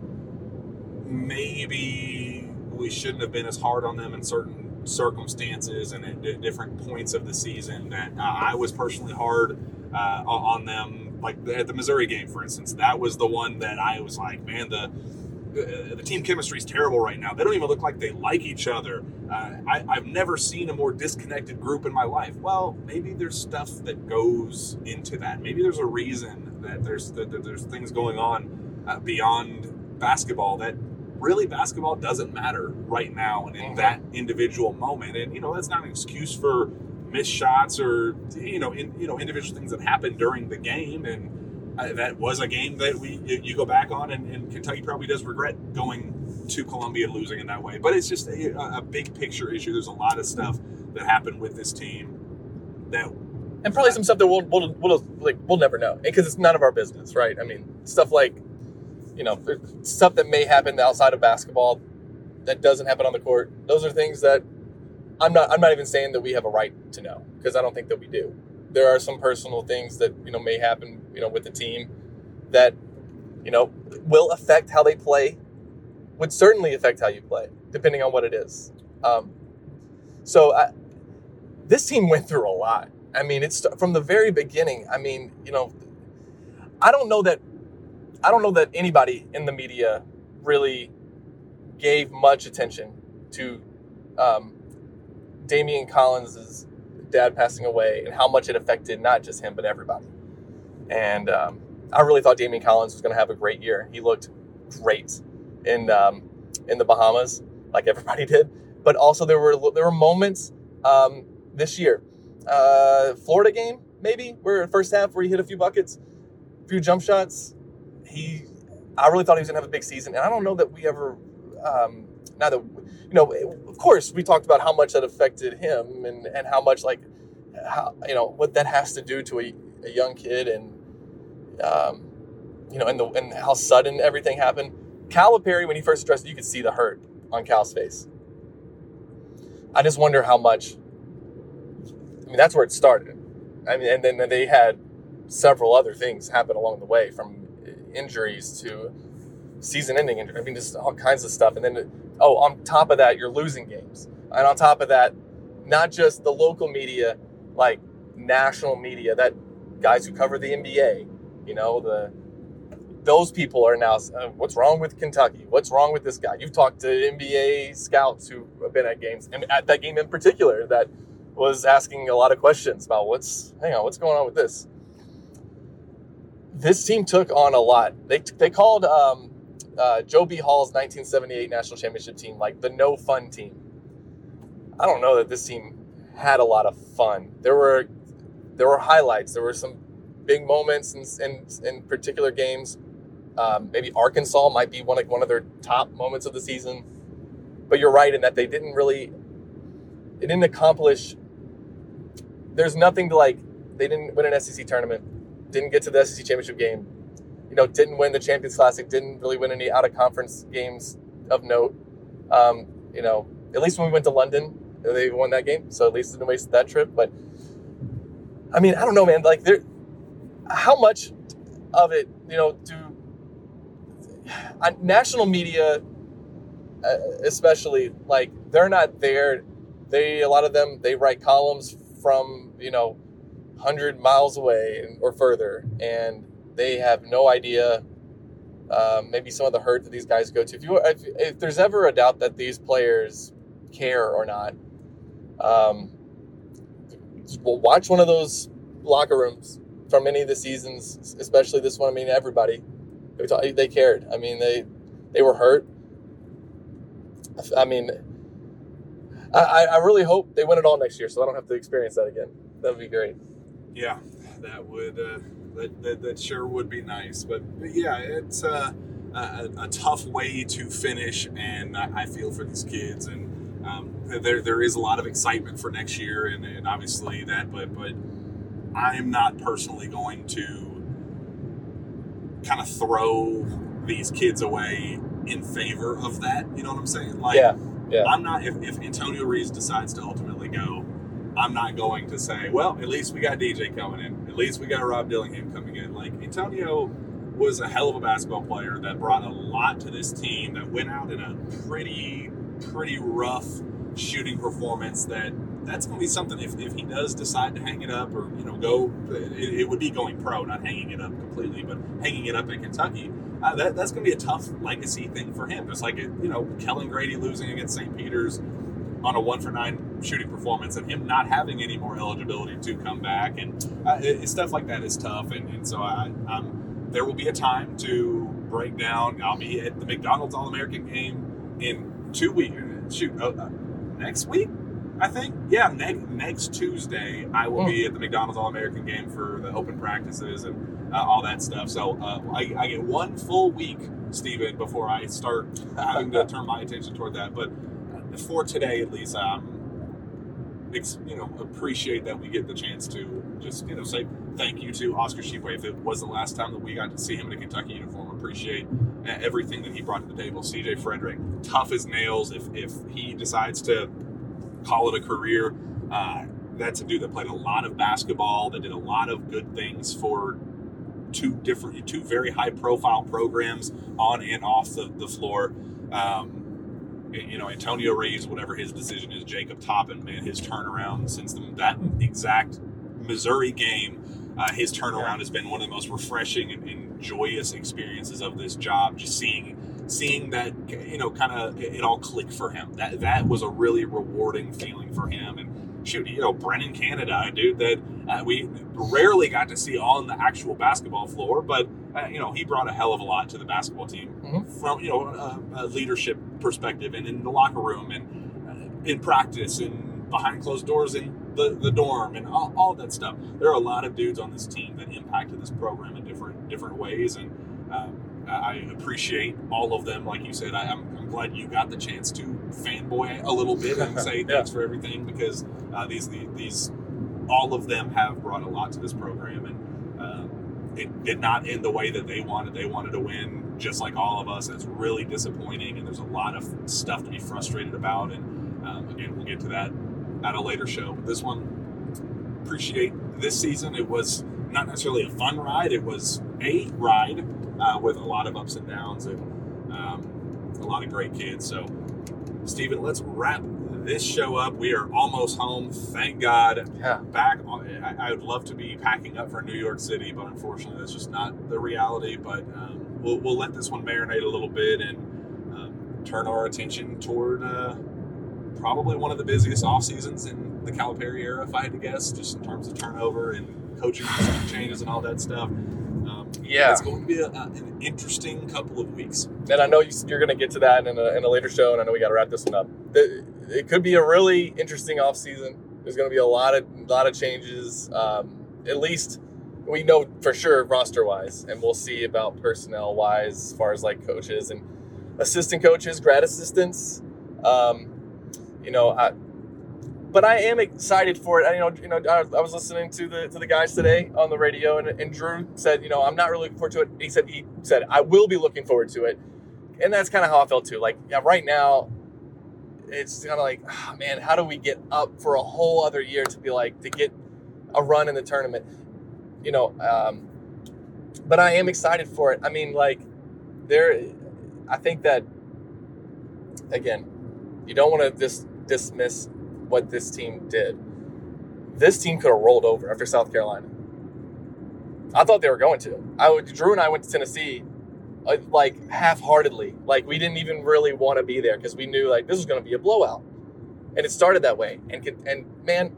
maybe we shouldn't have been as hard on them in certain circumstances and at different points of the season. That uh, I was personally hard uh, on them, like at the Missouri game, for instance. That was the one that I was like, man, the the, the team chemistry is terrible right now. They don't even look like they like each other. Uh, I, I've never seen a more disconnected group in my life. Well, maybe there's stuff that goes into that. Maybe there's a reason that there's that, that there's things going on uh, beyond basketball that really basketball doesn't matter right now and in mm-hmm. that individual moment. And, you know, that's not an excuse for missed shots or, you know, in, you know, individual things that happen during the game. And uh, that was a game that we you, you go back on, and, and Kentucky probably does regret going to Columbia and losing in that way. But it's just a, a big picture issue. There's a lot of stuff that happened with this team that, and probably some stuff that we'll we'll, we'll like we'll never know because it's none of our business, right? I mean, stuff like, you know, stuff that may happen outside of basketball that doesn't happen on the court. Those are things that I'm not I'm not even saying that we have a right to know, because I don't think that we do. There are some personal things that, you know, may happen, you know, with the team that, you know, will affect how they play, would certainly affect how you play, depending on what it is. Um, so I, this team went through a lot. I mean, it's from the very beginning. I mean, you know, I don't know that I don't know that anybody in the media really gave much attention to um, Damian Collins' dad passing away and how much it affected not just him, but everybody. And um, I really thought Damian Collins was going to have a great year. He looked great in um, in the Bahamas, like everybody did. But also there were there were moments um, this year, uh, Florida game maybe, where first half where he hit a few buckets, a few jump shots. He, I really thought he was going to have a big season, and I don't know that we ever. Um, now that, you know, of course, we talked about how much that affected him and, and how much, like, how, you know, what that has to do to a, a young kid and, um, you know, and, the, and how sudden everything happened. Calipari, when he first addressed it, you could see the hurt on Cal's face. I just wonder how much, I mean, that's where it started. I mean, and then they had several other things happen along the way, from injuries to season-ending injury. I mean, just all kinds of stuff. And then, oh, on top of that, you're losing games. And on top of that, not just the local media, like national media, that guys who cover the N B A, you know, the those people are now, uh, what's wrong with Kentucky? What's wrong with this guy? You've talked to N B A scouts who have been at games, and at that game in particular, that was asking a lot of questions about what's, hang on, what's going on with this? This team took on a lot. They they called um, Uh, Joe B. Hall's nineteen seventy-eight national championship team like the no fun team. I don't know that this team had a lot of fun. There were there were highlights. There were some big moments in in, in particular games. Um, maybe Arkansas might be one like one of their top moments of the season. But you're right in that they didn't really they didn't accomplish. There's nothing to like. They didn't win an S E C tournament. Didn't get to the S E C championship game. You know, didn't win the Champions Classic, didn't really win any out-of-conference games of note. Um, you know, at least when we went to London, they won that game, so at least didn't waste that trip. But, I mean, I don't know, man. Like, there, how much of it, you know, do uh, national media, uh, especially, like, they're not there. They, a lot of them, they write columns from, you know, one hundred miles away or further, and they have no idea um, maybe some of the hurt that these guys go to. If you if, if there's ever a doubt that these players care or not, um, well, watch one of those locker rooms from any of the seasons, especially this one. I mean, everybody, they cared. I mean, they they were hurt. I mean, I, I really hope they win it all next year so I don't have to experience that again. That would be great. Yeah, that would... Uh... That, that, that sure would be nice, but, but yeah, it's uh, a, a tough way to finish, and I, I feel for these kids, and um, there there is a lot of excitement for next year, and, and obviously that, but but I'm not personally going to kind of throw these kids away in favor of that. You know what I'm saying? Like, yeah, yeah. I'm not. If, if Antonio Reeves decides to ultimately go, I'm not going to say, well, at least we got D J coming in. At least we got Rob Dillingham coming in. Like, Antonio was a hell of a basketball player that brought a lot to this team, that went out in a pretty, pretty rough shooting performance. That that's going to be something. If, if he does decide to hang it up or, you know, go, it, it would be going pro, not hanging it up completely, but hanging it up in Kentucky. uh, that, that's going to be a tough legacy thing for him. Just like, it, you know, Kellen Grady losing against Saint Peter's on a one for nine shooting performance and him not having any more eligibility to come back. And uh, it, stuff like that is tough. And, and so I, I'm, there will be a time to break down. I'll be at the McDonald's All-American game in two weeks. Shoot, uh, next week, I think. Yeah, next next Tuesday, I will be at the McDonald's All-American game for the open practices and uh, all that stuff. So uh, I, I get one full week, Stephen, before I start having to turn my attention toward that. But for today, at least, um, it's, you know, appreciate that we get the chance to just, you know, say thank you to Oscar Tshiebwe. If it was the last time that we got to see him in a Kentucky uniform, appreciate everything that he brought to the table. C J Frederick, tough as nails. If if he decides to call it a career, uh, that's a dude that played a lot of basketball, that did a lot of good things for two different, two very high-profile programs on and off the, the floor. Um, you know, Antonio Reeves, whatever his decision is, Jacob Toppin, man, his turnaround since the, that exact Missouri game, uh, his turnaround has been one of the most refreshing and, and joyous experiences of this job. Just seeing seeing that, you know, kind of it all click for him. That that was a really rewarding feeling for him. And shoot, you know, Brennan Canada, a dude that uh, we rarely got to see on the actual basketball floor, but uh, you know, he brought a hell of a lot to the basketball team mm-hmm. from, you know, a, a leadership perspective and in the locker room and uh, in practice and behind closed doors in the, the dorm and all, all that stuff. There are a lot of dudes on this team that impacted this program in different different ways, and um, I appreciate all of them. Like you said, I, I'm, I'm glad you got the chance to fanboy a little bit and say thanks yeah. for everything, because uh, these, these these all of them have brought a lot to this program, and uh, it did not end the way that they wanted. They wanted to win, just like all of us. It's really disappointing, and there's a lot of stuff to be frustrated about. And um, again, we'll get to that at a later show. But this one, appreciate this season. It was not necessarily a fun ride. It was a ride. Uh, with a lot of ups and downs and um, a lot of great kids. So, Stephen, let's wrap this show up. We are almost home, thank God. Yeah. Back on, I, I would love to be packing up for New York City, but unfortunately that's just not the reality. But um, we'll, we'll let this one marinate a little bit and um, turn our attention toward uh, probably one of the busiest off seasons in the Calipari era, if I had to guess, just in terms of turnover and coaching changes and all that stuff. Um, yeah, it's going to be a, a, an interesting couple of weeks. And I know you, you're going to get to that in a, in a later show, and I know we got to wrap this one up. It, it could be a really interesting off season. There's going to be a lot of lot of changes. Um, at least we know for sure roster wise, and we'll see about personnel wise, as far as like coaches and assistant coaches, grad assistants. Um, you know, I. But I am excited for it. I, you know, you know, I, I was listening to the to the guys today on the radio, and, and Drew said, you know, I'm not really looking forward to it. He said he said I will be looking forward to it, and that's kind of how I felt too. Like, yeah, right now, it's kind of like, oh, man, how do we get up for a whole other year to be like to get a run in the tournament, you know? Um, but I am excited for it. I mean, like, there, I think that again, you don't want to dis- dismiss. what this team did. This team could have rolled over after South Carolina. I thought they were going to. I would, Drew and I went to Tennessee uh, like half-heartedly. Like we didn't even really want to be there because we knew like this was going to be a blowout. And it started that way. And and man,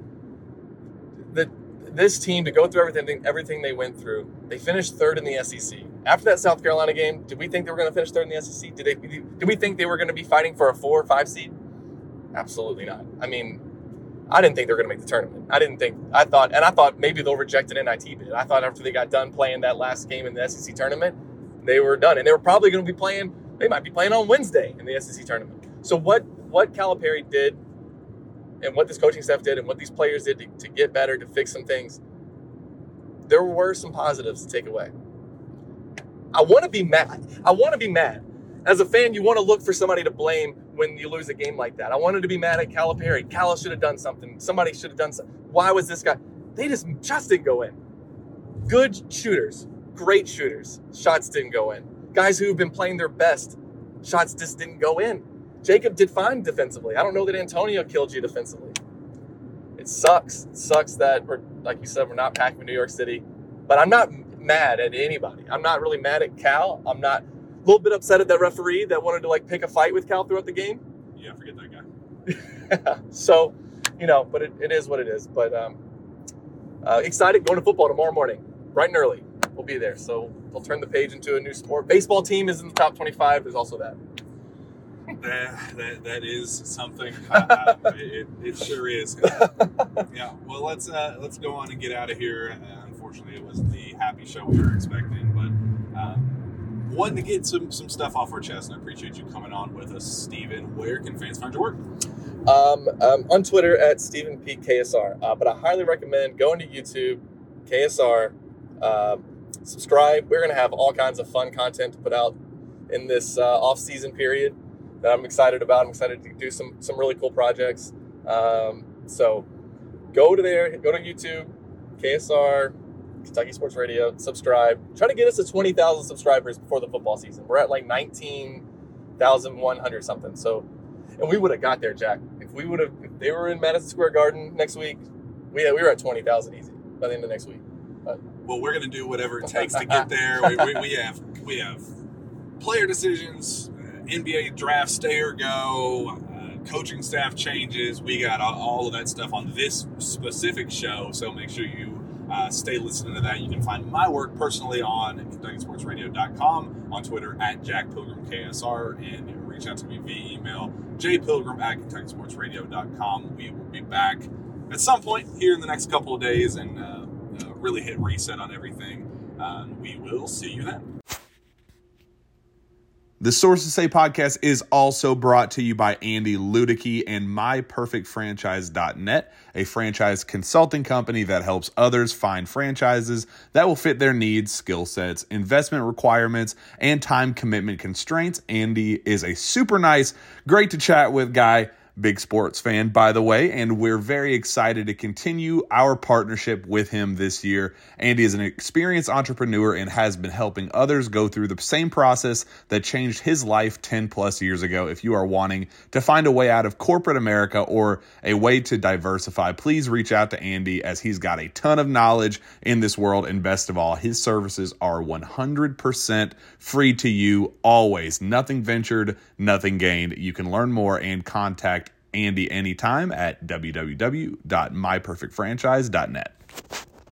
the this team to go through everything everything they went through, they finished third in the S E C. After that South Carolina game, did we think they were going to finish third in the S E C? Did they? Did we think they were going to be fighting for a four or five seed? Absolutely not. I mean, I didn't think they were going to make the tournament. I didn't think, I thought, and I thought maybe they'll reject an N I T bid. I thought after they got done playing that last game in the S E C tournament, they were done. And they were probably going to be playing, they might be playing on Wednesday in the S E C tournament. So what, what Calipari did and what this coaching staff did and what these players did to, to get better, to fix some things, there were some positives to take away. I want to be mad. I want to be mad. As a fan, you want to look for somebody to blame when you lose a game like that. I wanted to be mad at Calipari. Cal should have done something. Somebody should have done something. Why was this guy? They just just didn't go in. Good shooters, great shooters. Shots didn't go in. Guys who have been playing their best, shots just didn't go in. Jacob did fine defensively. I don't know that Antonio killed you defensively. It sucks. It sucks that we're, like you said, we're not packing New York City. But I'm not mad at anybody. I'm not really mad at Cal. I'm not a little bit upset at that referee that wanted to like pick a fight with Cal throughout the game. Yeah, forget that guy. So, you know, but it, it is what it is. But um, uh, excited going to football tomorrow morning, bright and early. We'll be there. So they'll turn the page into a new sport. Baseball team is in the top twenty-five. There's also that. That, that, that is something. Uh, it, it sure is. Yeah. Well, let's uh, let's go on and get out of here. Uh, unfortunately, it wasn't the happy show we were expecting, but um, wanting to get some some stuff off our chest. And I appreciate you coming on with us, Stephen. Where can fans find your work? Um, um, on Twitter at Stephen P K S R. Uh, but I highly recommend going to YouTube, K S R. Uh, subscribe. We're going to have all kinds of fun content to put out in this uh, off-season period that I'm excited about. I'm excited to do some some really cool projects. Um, so go to there, go to YouTube, K S R, Kentucky Sports Radio, subscribe. Try to get us to twenty thousand subscribers before the football season. We're at like nineteen thousand one hundred something. So, and we would have got there, Jack. If we would have, if they were in Madison Square Garden next week, we we were at twenty thousand easy by the end of next week. But, well, we're going to do whatever it takes to get there. We, we, we have we have player decisions, N B A draft, stay or go, uh, coaching staff changes. We got all, all of that stuff on this specific show, so make sure you uh, stay listening to that. You can find my work personally on Kentucky Sports Radio dot com, on Twitter at Jack Pilgrim K S R, and reach out to me via email, jpilgrim at Kentucky Sports Radio dot com. We will be back at some point here in the next couple of days and uh, uh, really hit reset on everything. Uh, we will see you then. The Sources Say podcast is also brought to you by Andy Ludicky and my perfect franchise dot net, a franchise consulting company that helps others find franchises that will fit their needs, skill sets, investment requirements, and time commitment constraints. Andy is a super nice, great to chat with guy. Big sports fan, by the way, and we're very excited to continue our partnership with him this year. Andy is an experienced entrepreneur and has been helping others go through the same process that changed his life ten plus years ago. If you are wanting to find a way out of corporate America or a way to diversify, please reach out to Andy, as he's got a ton of knowledge in this world, and best of all, his services are one hundred percent free to you always. Nothing ventured, nothing gained. You can learn more and contact Andy anytime at w w w dot my perfect franchise dot net.